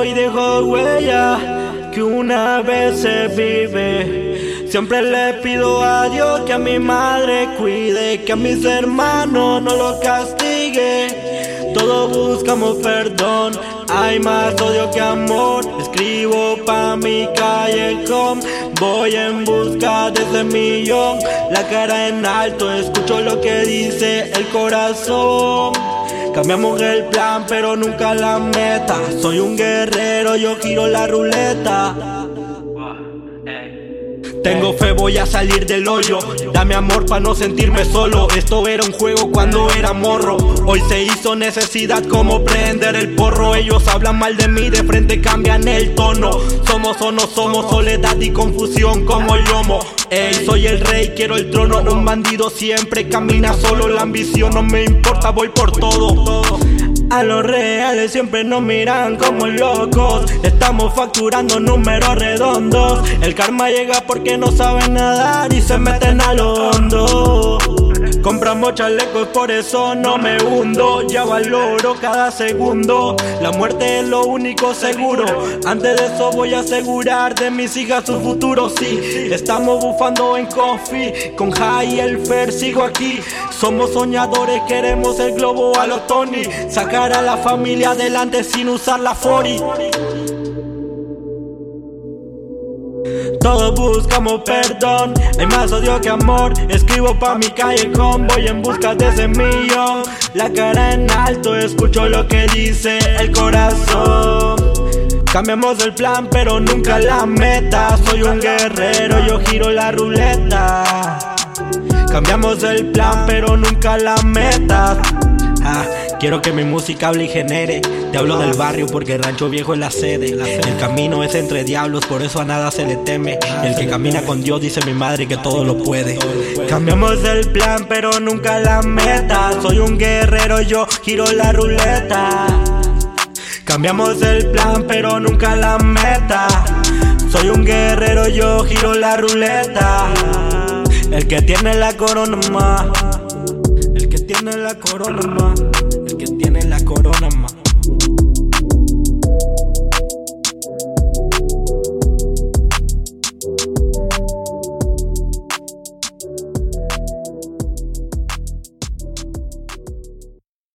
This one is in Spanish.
y dejo huella que una vez se vive. Siempre le pido a Dios que a mi madre cuide, que a mis hermanos no lo castigue. Todos buscamos perdón, hay más odio que amor. Escribo pa' mi callejón, voy en busca de ese millón. La cara en alto, escucho lo que dice el corazón. Cambiamos el plan pero nunca la meta. Soy un guerrero, yo giro la ruleta. Tengo fe, voy a salir del hoyo. Dame amor pa' no sentirme solo. Esto era un juego cuando era morro. Hoy se hizo necesidad como prender el porro. Ellos hablan mal de mí, de frente cambian el tono. Somos o no somos, soledad y confusión como el lomo. Ey, soy el rey, quiero el trono. Un bandido siempre camina solo. La ambición no me importa, voy por todo. A los reales siempre nos miran como locos. Estamos facturando números redondos. El karma llega porque no saben nadar y se meten a lo hondo. Compramos chalecos, por eso no me hundo. Ya valoro cada segundo. La muerte es lo único seguro. Antes de eso voy a asegurar de mis hijas su futuro. Sí, estamos bufando en coffee. Con Jai y el Fer sigo aquí. Somos soñadores, queremos el globo a los Tony. Sacar a la familia adelante sin usar la 40. Todos buscamos perdón, hay más odio que amor. Escribo pa' mi callejón, voy en busca de ese millón. La cara en alto, escucho lo que dice el corazón. Cambiamos el plan pero nunca la meta. Soy un guerrero, yo giro la ruleta. Cambiamos el plan pero nunca la meta. Quiero que mi música hable y genere. Te hablo del barrio porque el rancho viejo es la sede. El camino es entre diablos, por eso a nada se le teme. El que camina con Dios dice mi madre que todo lo puede. Cambiamos el plan pero nunca la meta. Soy un guerrero, yo giro la ruleta. Cambiamos el plan pero nunca la meta. Soy un guerrero, yo giro la ruleta. El que tiene la corona más. El que tiene la corona más.